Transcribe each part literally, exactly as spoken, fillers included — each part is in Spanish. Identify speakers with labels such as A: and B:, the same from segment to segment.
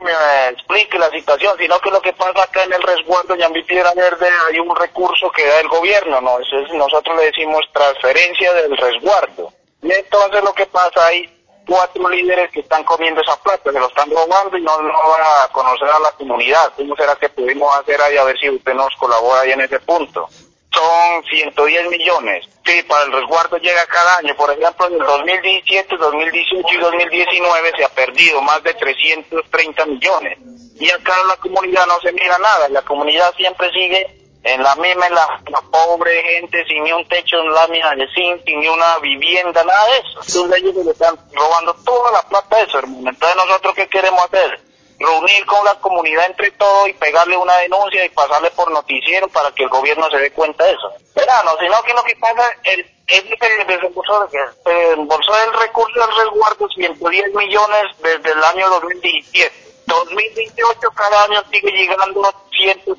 A: me explique la situación, sino que lo que pasa acá en el resguardo Ñambí Piedra Verde hay un recurso que da el gobierno, ¿no? Eso es, nosotros le decimos transferencia del resguardo. Y entonces lo que pasa, hay cuatro líderes que están comiendo esa plata, se lo están robando y no, no van a conocer a la comunidad. ¿Cómo será que pudimos hacer ahí? A ver si usted nos colabora ahí en ese punto. Son ciento diez millones. Sí, para el resguardo llega cada año. Por ejemplo, en el dos mil diecisiete, dos mil dieciocho y dos mil diecinueve se ha perdido más de trescientos treinta millones. Y acá en la comunidad no se mira nada. La comunidad siempre sigue en la misma, en la, la pobre gente, sin ni un techo, en lámina de zinc, sin ni una vivienda, nada de eso. Entonces ellos le están robando toda la plata de eso, hermano. Entonces nosotros, ¿qué queremos hacer? Reunir con la comunidad entre todos y pegarle una denuncia y pasarle por noticiero para que el gobierno se dé cuenta de eso. Verano, sino que lo que pasa el, es que desembolsó, desembolsó el recurso del resguardo ciento diez millones desde el año dos mil diecisiete. dos mil dieciocho cada año sigue llegando a ciento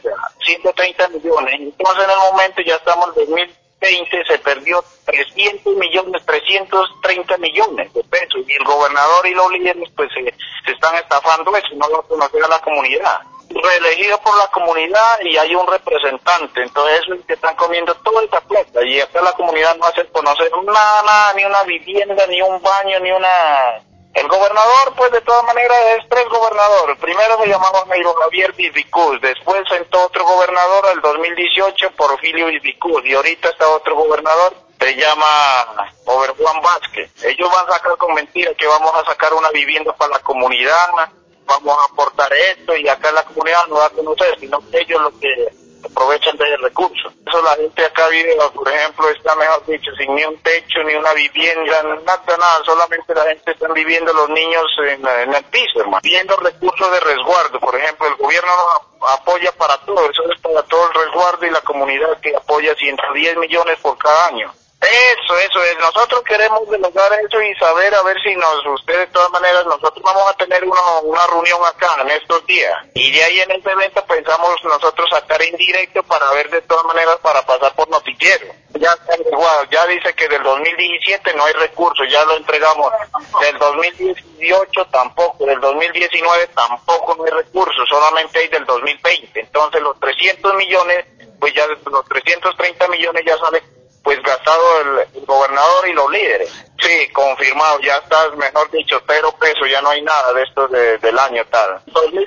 A: treinta millones. Entonces en el momento ya estamos en dos mil veinte, se perdió trescientos millones, trescientos treinta millones de pesos. Y el gobernador y los líderes pues se, se están estafando eso, no lo conoce a la comunidad. Reelegido por la comunidad y hay un representante, entonces eso es que están comiendo toda esa plata y acá la comunidad no hace conocer nada, nada, ni una vivienda, ni un baño, ni una... El gobernador, pues de todas maneras, es tres gobernadores. Primero se llamaba Jairo Javier Vivicuz, después entró otro gobernador el dos mil dieciocho, Porfirio Vivicuz, y ahorita está otro gobernador, se llama Over Juan Vázquez. Ellos van a sacar con mentiras que vamos a sacar una vivienda para la comunidad, vamos a aportar esto, y acá la comunidad no va a conocer, sino que ellos lo que aprovechan de ese recurso. Eso la gente acá vive, por ejemplo, está mejor dicho, sin ni un techo, ni una vivienda, nada, nada, solamente la gente está viviendo, los niños en, en el piso, hermano. Viendo recursos de resguardo, por ejemplo, el gobierno nos apoya para todo, eso es para todo el resguardo y la comunidad que apoya ciento diez millones por cada año. Eso, eso es. Nosotros queremos lograr eso y saber a ver si nos, usted de todas maneras, nosotros vamos a tener uno, una reunión acá en estos días. Y de ahí en este evento pensamos nosotros sacar en directo para ver de todas maneras para pasar por noticiero. Ya está igual, ya dice que del dos mil diecisiete no hay recursos, ya lo entregamos. Del dos mil dieciocho tampoco, del dos mil diecinueve tampoco no hay recursos, solamente hay del dos mil veinte. Entonces los trescientos millones, pues ya los trescientos treinta millones ya sale pues gastado el, el gobernador y los líderes. Sí, confirmado, ya está, mejor dicho, cero pesos, ya no hay nada de esto de, del año tal.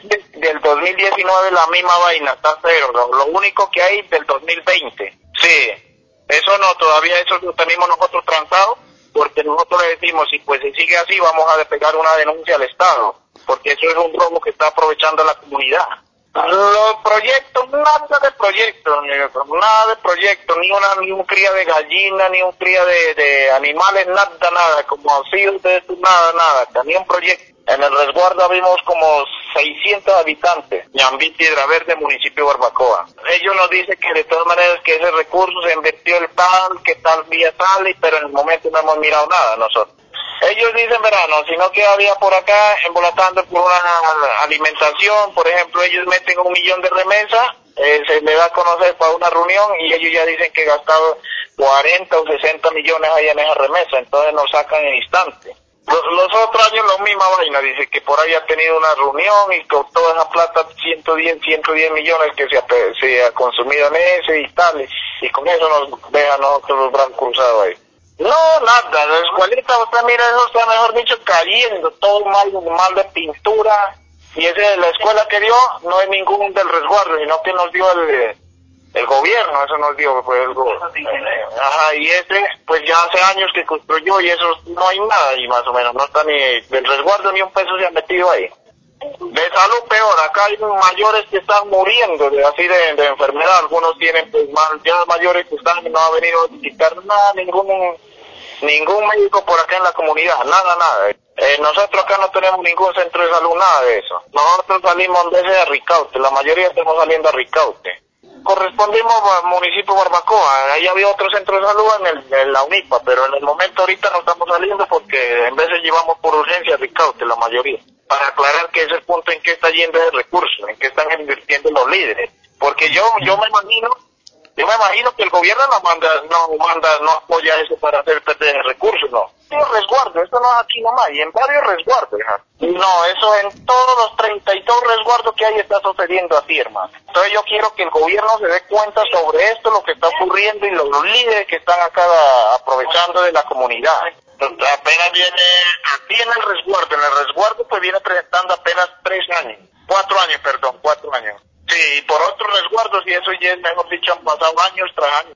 A: Del dos mil diecinueve la misma vaina, está cero, lo, lo único que hay del dos mil veinte. Sí, eso no, todavía eso lo tenemos nosotros transado, porque nosotros le decimos, si pues si sigue así, vamos a despegar una denuncia al Estado, porque eso es un robo que está aprovechando la comunidad. Los proyectos, nada de proyectos, nada de proyectos, ni una ni un cría de gallina, ni un cría de, de animales, nada, nada, como así ustedes, nada, nada, ni un proyecto. En el resguardo vimos como seiscientos habitantes, Ñambí Piedra Verde, municipio de Barbacoa. Ellos nos dicen que de todas maneras que ese recurso se invirtió el tal, que tal vía tal, pero en el momento no hemos mirado nada nosotros. Ellos dicen verano, sino que había por acá embolatando por una alimentación, por ejemplo, ellos meten un millón de remesas, eh, se le da a conocer para una reunión y ellos ya dicen que gastado cuarenta o sesenta millones ahí en esa remesa, entonces nos sacan en instante. Los, los otros años la misma vaina, dice que por ahí ha tenido una reunión y con toda esa plata, ciento diez millones que se ha, se ha consumido en ese y tal, y, y con eso nos deja a nosotros los brazos cruzados ahí. No, nada, la escuelita, usted mira, eso está mejor dicho cayendo, todo mal, mal de pintura, y ese de la escuela que dio, no es ningún del resguardo, sino que nos dio el, el gobierno, eso nos dio, pues el gobierno. Ajá, y ese, pues ya hace años que construyó, y eso no hay nada, y más o menos, no está ni del resguardo ni un peso se ha metido ahí. De salud peor, acá hay mayores que están muriendo de así de, de enfermedad, algunos tienen pues más, ya mayores que están, no ha venido a visitar nada, ningún ningún médico por acá en la comunidad, nada, nada. Eh, nosotros acá no tenemos ningún centro de salud, nada de eso. Nosotros salimos desde a Ricaute, la mayoría estamos saliendo a Ricaute. Correspondimos al municipio de Barbacoa, ahí había otro centro de salud en, el, en la UNIPA, pero en el momento ahorita no estamos saliendo porque en vez de llevamos por urgencia a Ricaute, la mayoría. Para aclarar que es el punto en que está yendo ese recurso, en que están invirtiendo los líderes. Porque yo yo me imagino, yo me imagino que el gobierno no manda, no manda, no apoya eso para hacer perder el recurso, no. varios resguardos, esto no es aquí nomás, y en varios resguardos, ¿ja? No, eso en todos los treinta y dos resguardos que hay está sucediendo así, hermano. Entonces yo quiero que el gobierno se dé cuenta sobre esto, lo que está ocurriendo y los, los líderes que están acá aprovechando de la comunidad. Entonces, apenas viene, aquí en el resguardo, en el resguardo pues viene presentando apenas tres años, cuatro años, perdón, cuatro años. Sí, y por otros resguardos y eso ya es, mejor dicho, han pasado años tras años.